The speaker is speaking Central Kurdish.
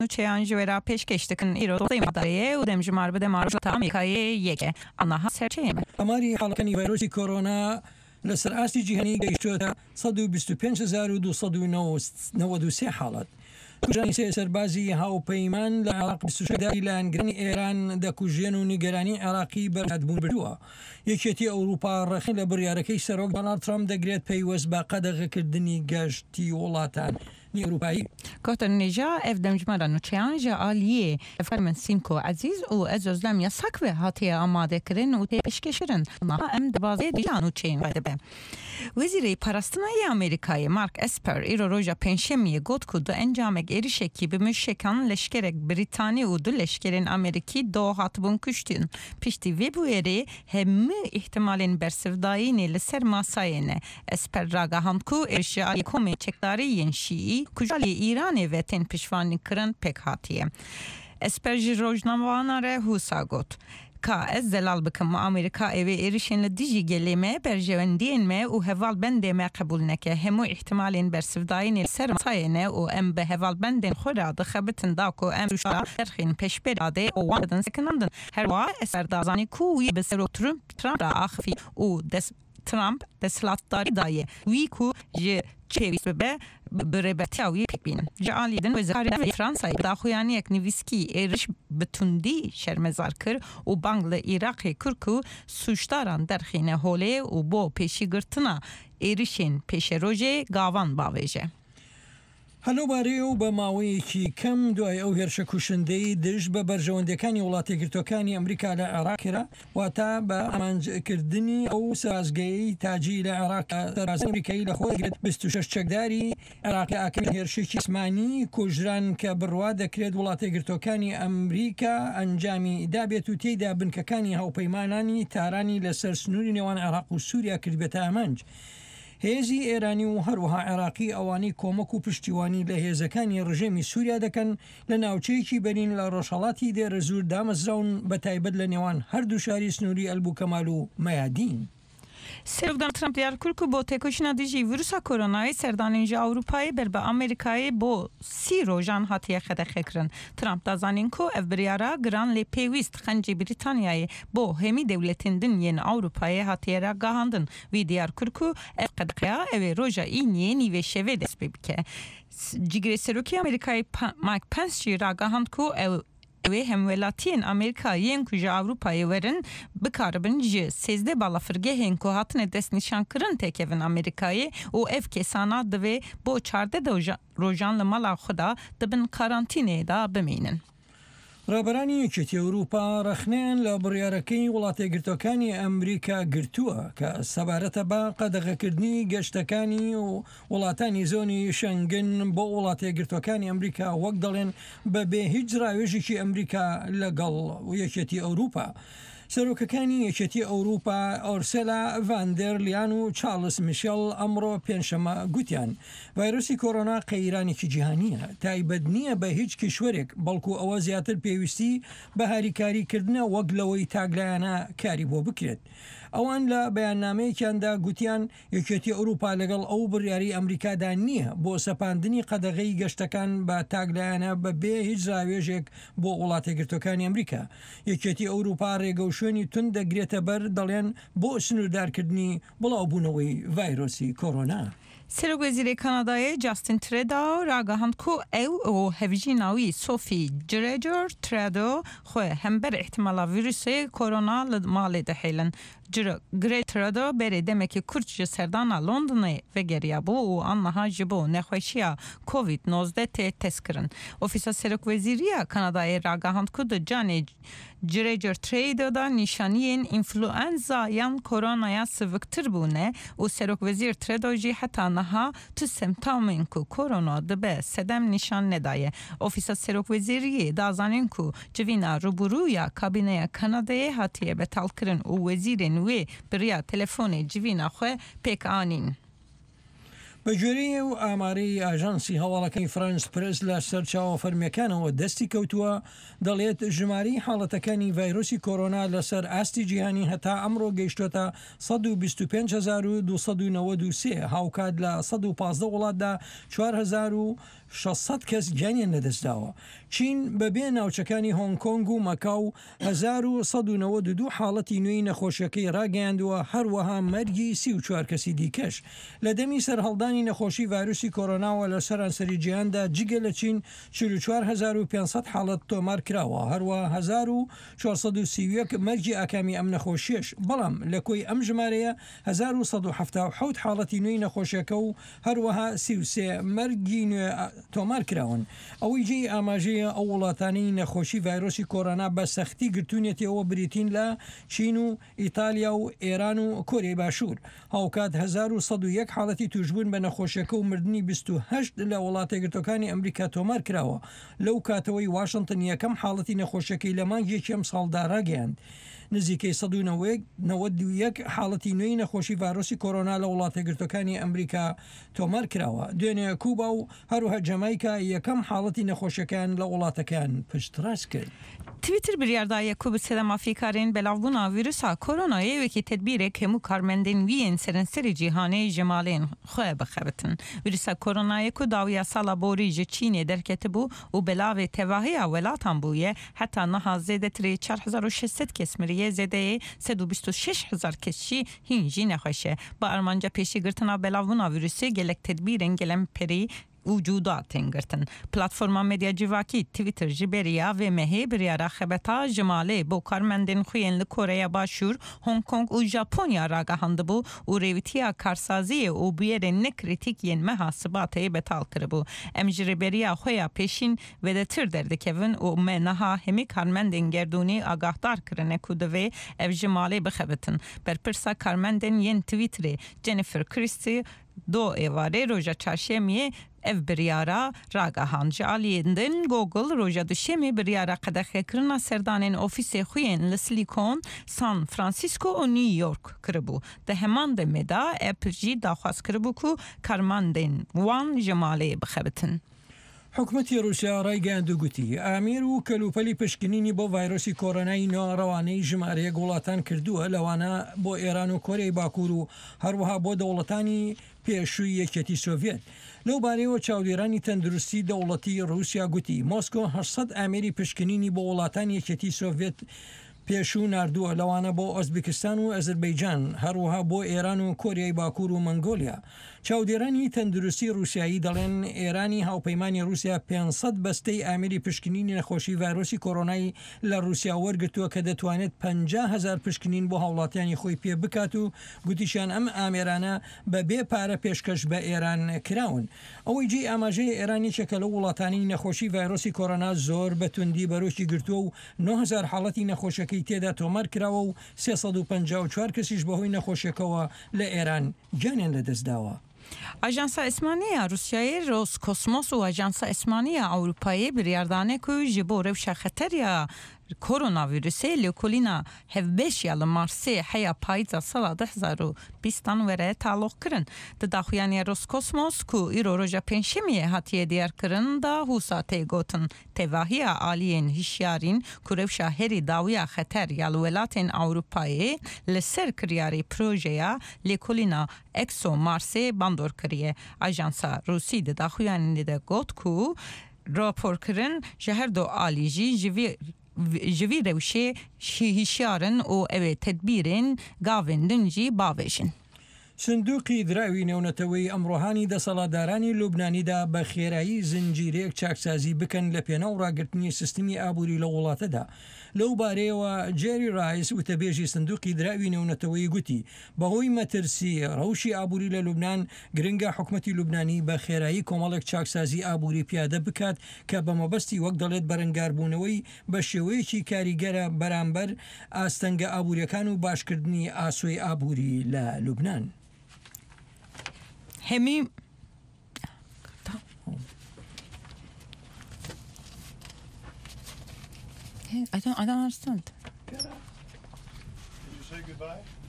نوچیان جویرا پێشکەشتکن ئیرۆڵی مادەیە و دەمژمار بدە ماڕۆژە ئەمریکایە یەکێ ئەنها سەرچێمە ئەماری حاڵەکانی ڤایرۆسی کۆرۆنا لەسەر ئاستی جیهانی گەیشتووەتە 125293 حاڵەت. کوژانی سێ سەربازی هاوپەیمان لە عێراق 26 لایەنگرانی ئێران دەکوژێن و نیگەرانی عێراقی بەرهەدبوون بردووە. یەکێتی ئەوروپا ڕەخی لە بڕیارەکەی سەرۆک دۆناڵد ترامپ دەگرێت پەیوەست بە قەدەغەکردنی گەشتی وڵاتان ئەوروپایی. کۆتەرنێژا ئەف دەمژمارە نوچیان ژە ئالیێ فەرمن سیمکۆ عەزیز و ئەزۆزلەم یاساکوێ هاتیە ئامادەکردن و تێپشکەشرن ئەم دەبازێ دیان و چین دەبێ. وەزیرەی پەرستنایی ئەمریکای مارک ئەسپەر ئیرۆ ڕۆژە پێنجشەممە گوت ku du encamek erişekî bi mişekan leşkerek Britanya û du leşkerên Amerîkî do hatibûn kuştin. Piştî vê bûyerê hemû ihtimalên bersivdayînê li ser masayê ne. Esper ragihand ku êrişa komê çekdariyên Şîî ku jalê Îranê ve tên piştvanî kirin pêk hatiye. Esper ji rojnamavana re hûsa got. Ka ez zelal bikim Amerika evê êrişên li dijî gelê me berjewendiyên me û hevalbendê me qebûl neke hemû ihtimalên bersivdayînê ser masayê ne û em bi hevalbendên xwe re dixebitin da ku em rûşa derxên pêşbêra dê û wan bidin sekinandin. Herwa esper dazanî ku wî bi serok Trump ra axivî û Trump desthilatdarî daye wî ku ji çêwîst bibe bi rêbetiya wî pêk bînin. Ji alî din Wezîrê Fransayê bi daxuyaniyek nivîskî êriş bi tundî şermezar kir û bang li Iraqê kir ku sûcdaran derxîne holê û bo pêşîgirtina êrişên pêşerojê gavan bavêje. هەلوبارێ و بە ماوەیەکی کەم دوای ئەو هێرشە کوشندەی دژ بە بەرژەوەندەکانی وڵاتیگرتوەکانی ئەمریکا لە عێراقرا واتە بە ئامانجکردنی ئەو سازگەی تاجی لە عێراق ئەمریکایی لە خۆگرێت 26 چەکداری عێراقی ئاکەمی هێرشێکی جسمانی کوژران کە بڕوا دەکرێت وڵاتیگرتوەکانی ئەمریکا ئەنجامی دابێت و تێیدا بنکەکانی هاوپەیمانانی تارانی لەسەر سنووری نێوان عێراق و سووریا کردبێتە ئامانج. هێزی ئێرانی و هەروەها عێراقی ئەوانی کۆمەک و پشتیوانی لە هێزەکانی ڕژێمی سووریا دەکەن لە ناوچەیەکی بەرین لە ڕۆژهەڵاتی دێرە زوور دامەزراون بە تایبەت لە نێوان هەردوو شاری سنووری ئەلبووکەمال و مەیادین. Serokdan Trump diyar kir ku bo têkoşîna dijî vîrusa koronayê serdanên ji Ewropayê ber bi Amerîkayê bo 30 rojan hatiye xedexekirin. Trump da zanîn ku ev biryara giran lê pêwîst xencê Brîtanyayê bo hemî dewletên din yên Ewropayê hatiye re gihandin. Wî diyar kir ku ev qedexiya ev ê roja îniyê nîvê şevê dest pê bike. Cîgirê Serokê Amerîkayê Mike Pence jî ragihand ku ew Ew hemwelatiyên Amerîkayên ku ji Ewropayê werin bikaribin ji 13 balafirgehên ku hatine destnîşankirin têkevin Amerîkayê û ev kesana divê bo 14 rojan li mala xwe da dibin karantînê da bimînin. ڕێبەرانی یەکێتی ئەوروپا ڕەخنیان لە بڕیارەکەی وڵاتێگرتوەکانی ئەمریکا گرتووە کە سەبارەتە بە قەدەغەکردنی گەشتەکانی و وڵاتانی زۆنی شەنگن بۆ وڵاتێگرتوەکانی ئەمریکا وەک دەڵێن بەبێ هیچ ڕاوێژێکی ئەمریکا لەگەڵ یەکێتی ئەوروپا. سەرۆکەکانی یەکێتی ئەوروپا ئۆرسێلا ڤاندەر لیان و چارلز میشێل ئەمڕۆ پێنجشەمە گوتیان ڤایرۆسی کۆرۆنا قەیرانێکی جیهانیە تایبەت نییە بە هیچ کیشوەرێک بەڵکو ئەوە زیاتر پێویستی بە هاریکاریکردنە وەک لەوەی تاگلایانە کاری بۆ بکرێت. ئەوان لە بەیاننامەیەکیاندا گوتیان یەکێتی ئەوروپا لەگەڵ ئەو بڕیاری ئەمریکادا نییە بۆ سەپاندنی قەدەغەی گەشتەکان بە تاگلایانە بەبێ هیچ ڕاوێژێک بۆ وڵاتێگرتوەکانی ئەمریکا. یەکێتی ئەوروپا ڕێگە و شوێنی تون دەگرێتە بەر دەڵێن بۆ سنووردارکردنی بڵاوبوونەوەی ڤایرۆسی کۆرۆنا. Serokvezîrê Kanadayê Justin Trudeau ragihand ku ew û hevjîna wî Sophie Gregor Trudeau xwe hember ihtimala vîrusê korona li malê dihêlin. Trudeau berê demekî Kurd ji serdana Londonê vegeriya bû û anniha ji bo nexweşiya COVID-19 tê testkirin. Ofîsa Serokvezîriya Kanadayê ragihand ku di canê Gregor Trudeau da nîşaniyên înfluenza yan koronaya siviktir bûne û Serokvezîr Trudeau jî heta niha tu semtamên ku korona dibe sedem nîşan nedaye. Ofîsa Serokvezîriyê da zanîn ku civîna rûbûrûya kabîneya Kanadayê hatiye betalkirin û wezîrên wê biriya telefonê civîna xwe pêk anîn. بە گوێرەی و ئامارەی ئاژانسی هەواڵەکەی فرانس پرس لە سەرچاوە فەرمیەکانەوە دەستی کەوتووە دەڵێت ژماری حاڵەتەکانی ڤایرۆسی کۆرۆنا لەسەر ئاستی جیهانی هەتا ئەمڕۆ گەیشتۆتە 125293 هاوکات لە 115 وڵاتدا 4000 600 کەس گیانیان لەدەستداوە. چین بەبێ ناوچەکانی هۆنگ کۆنگ و مەکاو 1192 حاڵەتی نوێی نەخۆشیەکەی ڕاگەیاندووە، هەروەها مەرگی 34 کەسی دیکەش. لە دەمی سەرهەڵدانی نەخۆشی ڤایرۆسی کۆرۆناوە لە سەرانسەری جیهاندا جگە لە چین 44500 حاڵەت تۆمار کراوە، هەروە 1431 مەرجی ئاکامی ئەم نەخۆشیش. بەڵام لە کۆی ئەم ژمارەیە 1177 حاڵەتی نوێی نەخۆشیەکە و هەروەها 33 مەرگی نوێ تۆمار کراون. ئەوەی جێی ئاماژەیە ئەو وڵاتانی نەخۆشی ڤایرۆسی کۆرۆنا بە سەختی گرتوونێتەوە بریتین لە چین و ئیتالیا و ئێران و کۆریای باشوور. هاوکات 1101 حاڵەتی توشبوون بە نەخۆشیەکە و مردنی 28 لە وڵاتە یەکگرتوەکانی ئەمریکا تۆمار کراوە. لەو کاتەوەی واشنگتن یەکەم حاڵەتی نەخۆشیەکەی لە مانگێکی ئەم ساڵدا ڕاگەیاند. نزیکەی 191 حاڵەتی نوێی نەخۆشی ڤایرۆسی کۆرۆنا لە وڵاتە یەکگرتوەکانی ئەمریکا تۆمار کراوە. دوێنێ کوبا و هەروەها جەمایکا یەکەم حاڵەتی نەخۆشیەکان لە وڵاتەکان پشتڕاست کرد. تویتر بریاردایە کو بسەدا مافیکارین بەلاوبوونا ڤیرۆسا کۆرۆنایەوێکی تدبیرێک هەموو کارمەندین ویên سەرنسەری جیهانەی ژەمالێن خۆیان بخەبتن. ڤیرۆسا کۆرۆنایە کو داویە ساڵا بۆری ji Çînê derketibû û belavê tevahiya welatan bûye heta niha zêdetirê 4600 kes miriye, zêdeyê 126000 kes jî hîn jî nexweş e. Bi armanca pêşîgirtina belavbûna vîrûsê gelek tedbîrên gelemperî وجودا تنگرتن. پلتفرما مدیا جیواکی تویتر جبریا و مهی بریارا خبتا جماله بو کارمندین خوین لکوریه باشور، هنگ کنگ و ژاپنیا راگهاند بو و ریویتیا کارسازی و بیره نکریتیکین محاسباتی بتال کربو. امجری بریا خویا پیشین و دتر دردکون و منها همی کارمندین گردونی آگاهدار کرنه کودوی اف جماله بخبتن. بر پرسا کارمندین ین تویتری جنیفر کریستی دو ایواره روژا چارشمیه ev biryara ragahan ji aliyên Google roja duşemê biryara qedexekirina serdanên ofîsê xuyên li Silicon, San Francisco û New York kiribû. Di heman demê de Apple jî daxwaz kiribû ku karmandên wan ji malê bixebitin. حکوومەتی رووسیا ڕایگەیاند و گوتی ئامیر و کەلوپەلی پشکنینی بۆ ڤایرۆسی کۆرۆنای ناڕەوانەی ژمارەیە وڵاتان کردووە، لەوانە بۆ ئێران و کۆریای باکوور و هەروەها بۆ دەوڵەتانی پێشووی یەکێتی سۆڤێت. لەو بارەیەوە چاودێرانی تەندروستی دەوڵەتی رووسیا گوتی مۆسکۆ 800 ئامێری پشکنینی بۆ وڵاتانی یەکێتی سۆڤێت پێشوو ناردووە، لەوانە بۆ ئۆزبیکستان و ئەزەربەیجان، هەروەها بۆ ئێران و کۆریای باکوور و مەنگۆلیا. چاودێرانی تەندروستی رووسایی دەڵێن ئێرانی هاوپەیمانی رووسیا 500 بەستەی ئامێری پشکنینی نەخۆشی ڤایرۆسی کۆرۆنای لە رووسیا وەرگرتووە کە دەتوانێت 50,000 پشکنین بۆ هاوڵاتیانی خۆی پێ بکات و گوتیشان ئەم ئامێرانە بە بێ پارە پێشکەش بە ئێران کراون. ئەوەی جێی ئاماژەی ئێرانیشەکە لە وڵاتانی نەخۆشی ڤایرۆسی کۆرۆنا زۆر بەتوندی بەرۆکی گرتووە و 9000 حاڵەتی نەخۆشەکەی تێدا تۆمار کراوە و 354 کەسیش بەهۆی نەخۆشیەکەەوە لە ئێران گیانیان لەدەستداوە. Ajansa Esmaniya Rusyayê Roskosmos û Ajansa Esmaniya Ewropayê biryardane ku ji bo rewşa xeteriya koronavîrusê lêkolîna hevbêşiya li Marsê heya payîza sala 2020 were taloq kirin. Di daxuyaniya Roskosmos ku îro roja pênşemiyê hatiye diyarkirin da hûsa tê gotin tevahiya aliyên hişyarîn ku rewşa herî dawiya xeter ya li welatên Ewropayê li ser kiryarê projeya lêkolîna Exo Marsê bandor kiriye. Ajansa Rûsî di daxuyanî de got ku raporkirin ji her do alî jî ji vî rewşê hişyarin û ew ê tedbîrên gavên din jî bavêjin. سندوقی دراوی نێونەتەوەی ئەمڕۆهانی دەسەڵاتدارانی لوبنانیدا بە خێرایی زنجیرەیەک چاکسازی بکەن لە پێناو ڕاگررتنی سیستمی ئابووری لە وڵاتەدا. لەو بارەیەوە جێری ڕایس وتەبێژی سندوقی دراوی نێونەتەوەی گوتی بەهۆی مەترسی ڕەوشی ئابووری لە لوبنان گرنگە حکوومەتی لوبنانی بە خێرایی کۆمەڵێک چاکسازی ئابووری پیادە بکات کە بە مەبەستی وەک دەڵێت بەرەنگاربوونەوەی بە شێوەیەکی کاریگەرە بەرامبەر ئاستەنگە ئابوووریەکان و باشکردنی ئاسۆی ئابووری لە لوبنان. Hemi I don't understand. Did you say goodbye?